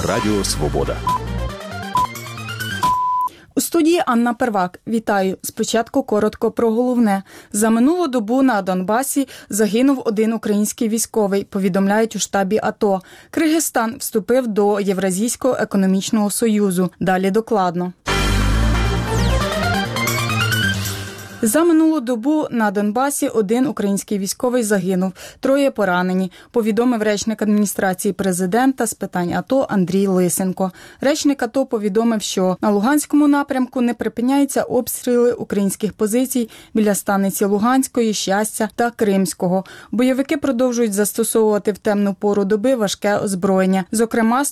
Радіо Свобода. У студії Анна Первак. Вітаю. Спочатку коротко про головне. За минулу добу на Донбасі загинув один український військовий, повідомляють у штабі АТО. Киргизстан вступив до Євразійського економічного союзу. Далі докладно. За минулу добу на Донбасі один український військовий загинув, 3 поранені, повідомив речник адміністрації президента з питань АТО Андрій Лисенко. Речник АТО повідомив, що на Луганському напрямку не припиняються обстріли українських позицій біля станиці Луганської, Щастя та Кримського. Бойовики продовжують застосовувати в темну пору доби важке озброєння, зокрема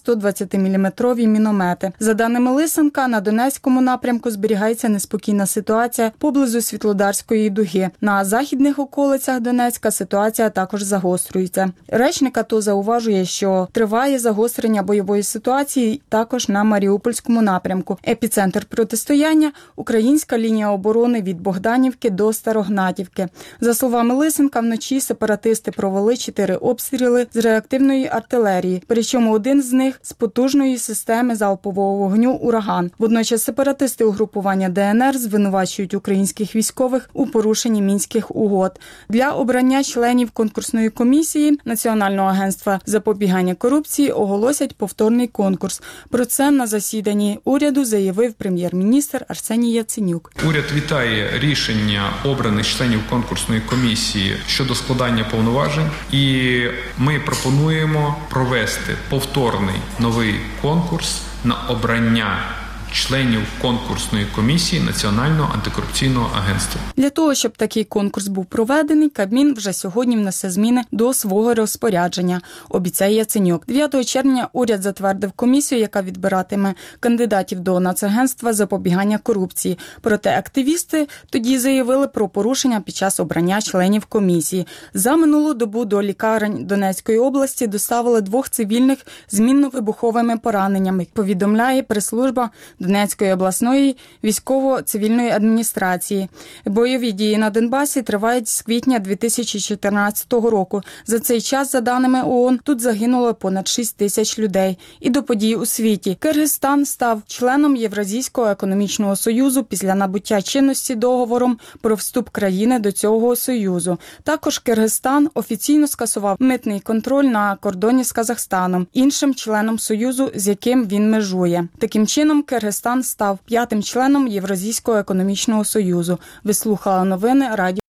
120-мм міномети. За даними Лисенка, на Донецькому напрямку зберігається неспокійна ситуація поблизу Світлодарської дуги. На західних околицях Донецька ситуація також загострюється. Речник АТО зауважує, що триває загострення бойової ситуації також на Маріупольському напрямку. Епіцентр протистояння – українська лінія оборони від Богданівки до Старогнатівки. За словами Лисенка, вночі сепаратисти провели 4 обстріли з реактивної артилерії, причому один з них з потужної системи залпового вогню «Ураган». Водночас сепаратисти угрупування ДНР звинувачують українських військових у порушенні Мінських угод. Для обрання членів конкурсної комісії Національного агентства запобігання корупції оголосять повторний конкурс. Про це на засіданні уряду заявив прем'єр-міністр Арсеній Яценюк. Уряд вітає рішення обраних членів конкурсної комісії щодо складання повноважень, і ми пропонуємо провести повторний новий конкурс на обрання членів конкурсної комісії Національного антикорупційного агентства. Для того, щоб такий конкурс був проведений, Кабмін вже сьогодні внесе зміни до свого розпорядження, обіцяє Яценюк. 9 червня уряд затвердив комісію, яка відбиратиме кандидатів до Нацагентства запобігання корупції. Проте активісти тоді заявили про порушення під час обрання членів комісії. За минулу добу до лікарень Донецької області доставили 2 цивільних з мінно-вибуховими пораненнями, повідомляє прес-служба Донецької обласної військово-цивільної адміністрації. Бойові дії на Донбасі тривають з квітня 2014 року. За цей час, за даними ООН, тут загинуло понад 6 тисяч людей. І до подій у світі. Киргизстан став членом Євразійського економічного союзу після набуття чинності договором про вступ країни до цього союзу. Також Киргизстан офіційно скасував митний контроль на кордоні з Казахстаном, іншим членом союзу, з яким він межує. Таким чином, Киргизстан став 5-м членом Євразійського економічного союзу. Ви слухали новини Радіо